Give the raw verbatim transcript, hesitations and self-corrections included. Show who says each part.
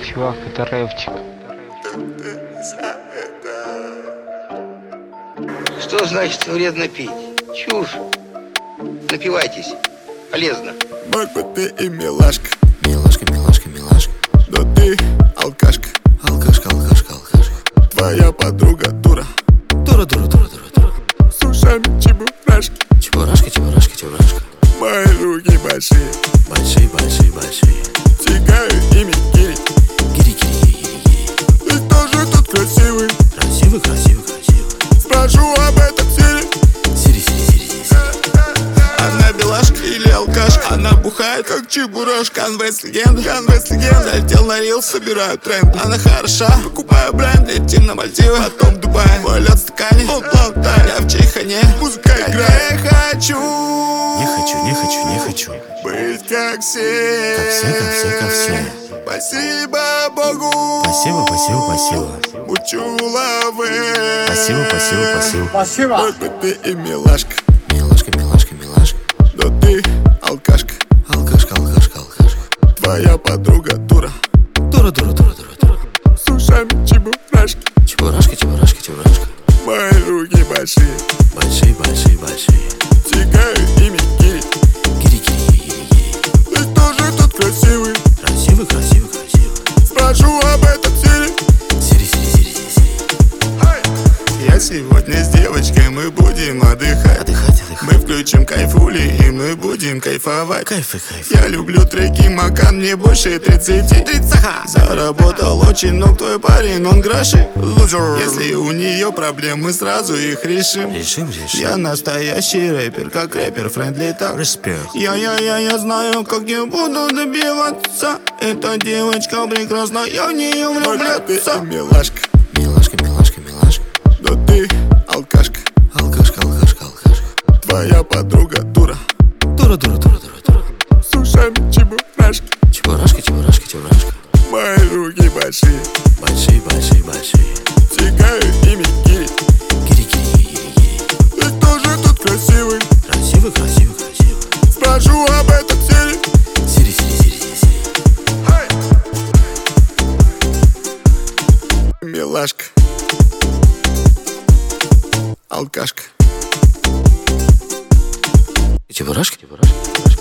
Speaker 1: чувак, это рэпчик.
Speaker 2: Что значит вредно пить? Чушь. Напивайтесь. Полезно.
Speaker 3: Мог бы ты и милашка.
Speaker 4: Милашка, милашка, милашка.
Speaker 3: Но ты алкашка.
Speaker 4: Алкашка, алкашка, алкашка.
Speaker 3: Твоя подруга дура.
Speaker 4: Дура, дура, дура, дура, дура.
Speaker 3: С ушами чебурашки.
Speaker 4: Чебурашка, чебурашка, чебурашка.
Speaker 3: Мои руки большие.
Speaker 4: Большие, большие, большие.
Speaker 3: Тягаю ими гири.
Speaker 4: Гири, гири, гири, гири.
Speaker 3: Ты тоже тут красивый.
Speaker 4: Красивый, красивый, красивый.
Speaker 3: Спрошу об этом Сири.
Speaker 4: Сири, сири, сири, сири, сири.
Speaker 3: Она белашка или алкашка? Она бухает, как чебурашка. Конвейс легенда, конвейс легенда. Залетел на рил, собираю тренд. Она хороша, покупаю бренд. Летим на Мальдивы, потом в Дубай. Мой лед в стакане, он плавает. Я в чайхане, музыка играет. Не хочу,
Speaker 4: Не хочу, не хочу, не хочу.
Speaker 3: быть как все.
Speaker 4: Как все, как все, как все.
Speaker 3: Спасибо Богу.
Speaker 4: Спасибо, спасибо, спасибо.
Speaker 3: Учу лавы.
Speaker 4: Спасибо, спасибо, спасибо.
Speaker 3: Хоть бы ты и милашка.
Speaker 4: Милашка, милашка, милашка.
Speaker 3: Но ты алкашка.
Speaker 4: Алкашка, алкашка, алкашка.
Speaker 3: Твоя подруга дура.
Speaker 4: Дура, дура, дура, дура, дура.
Speaker 3: С ушами чебурашки.
Speaker 4: Чебурашка, чебурашка, чебурашка.
Speaker 3: Мои руки большие.
Speaker 4: Большие, большие, большие.
Speaker 3: Тягаю ими гири.
Speaker 4: Гири, гири, гири, гири.
Speaker 3: Ты тоже тут красивый.
Speaker 4: Красивый, красивый, красивый.
Speaker 3: Спрошу об этом Сири.
Speaker 4: Сири, сири, сири, сири, сири.
Speaker 3: Я сегодня с девочкой, мы будем отдыхать.
Speaker 4: Отдыхать, отдыхать.
Speaker 3: Мы включим кайфули и мы будем кайфовать.
Speaker 4: Кайф и кайф.
Speaker 3: Я люблю треки Макан, мне больше тридцати. Заработал очень много твой парень, он гроши. Если у нее проблем, мы сразу их решим.
Speaker 4: Решим, решим.
Speaker 3: Я настоящий рэпер, как рэпер Френдли так.
Speaker 4: Респект.
Speaker 3: Я-я-я, я знаю, как я буду добиваться. Эта девочка прекрасна, я в нее влюбляться. Милашка,
Speaker 4: Милашка, милашка, милашка.
Speaker 3: но ты алкашка.
Speaker 4: Алкашка, алкашка, алкашка.
Speaker 3: Твоя подруга дура.
Speaker 4: Дура, дура, дура, дура, дура.
Speaker 3: С ушами чебурашки.
Speaker 4: Чебурашка, чебурашка, чебурашка.
Speaker 3: Мои руки большие.
Speaker 4: Большие, большие, большие.
Speaker 3: Тягаю ими гири.
Speaker 4: Гири, гири, гири, гири.
Speaker 3: Ты тоже тут красивый.
Speaker 4: Красивый, красивый, красивый.
Speaker 3: Спрошу об этом Сири.
Speaker 4: Сири, сири, сири, сири, сири.
Speaker 3: Милашка. Алкашка.
Speaker 4: Чебурашка, чебурашка, чебурашка.